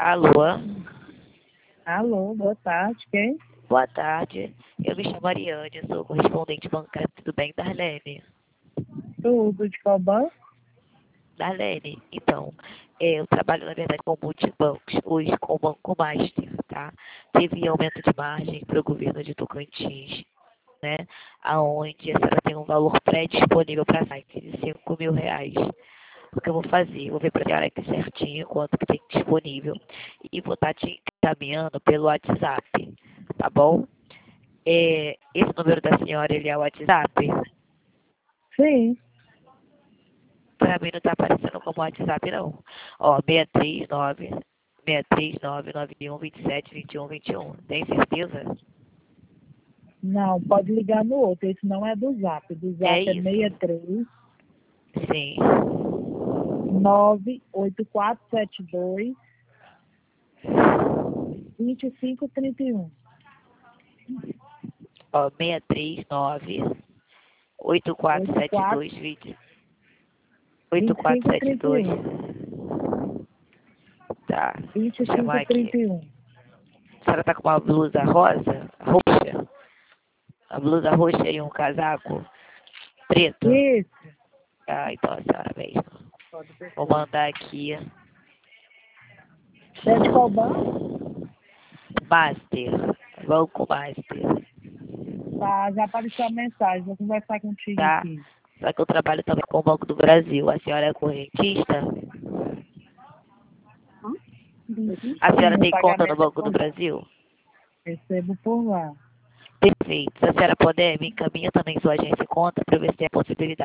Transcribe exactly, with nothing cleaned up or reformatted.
Alô? Alô, boa tarde, quem? Boa tarde. Eu me chamo Mariane, eu sou correspondente bancário. Tudo bem, Darlene? Tudo de qual banco? Darlene, então, é, eu trabalho, na verdade, com multibancos, hoje com o Banco Master, tá? Teve aumento de margem para o governo de Tocantins, né? Aonde a senhora tem um valor pré-disponível para saque de cinco mil reais. O que eu vou fazer? Eu vou ver para a senhora aqui certinho quanto que tem disponível e vou estar te encaminhando pelo WhatsApp, tá bom? É, esse número da senhora, ele é o WhatsApp? Sim. Para mim não está aparecendo como WhatsApp, não. Ó, seis três nove, seis três nove, nove um, dois sete, dois um, dois um. Tem certeza? Não, pode ligar no outro. Esse não é do Zap. Do É Zap é isso? seis três Sim. nove oito quatro sete dois dois cinco três um. Ó, seis três nove, oito quatro sete dois, oito quatro sete dois. dois cinco três Tá, um. vou chamar aqui. vinte e cinco trinta e um. A senhora tá com uma blusa rosa, roxa? A blusa roxa e um casaco preto? Isso. Ah, então a senhora mesmo. Pode ser. Vou mandar aqui. Você é de qual banco? Master. Banco Master. Tá, já apareceu a mensagem. Vou conversar contigo Tá? aqui. Só que eu trabalho também com o Banco do Brasil. A senhora é correntista? A senhora Sim, o tem conta no pagamento é Banco do por lá. Brasil? Recebo por lá. Perfeito. Se a senhora puder, me encaminha também sua agência e conta para ver se tem a possibilidade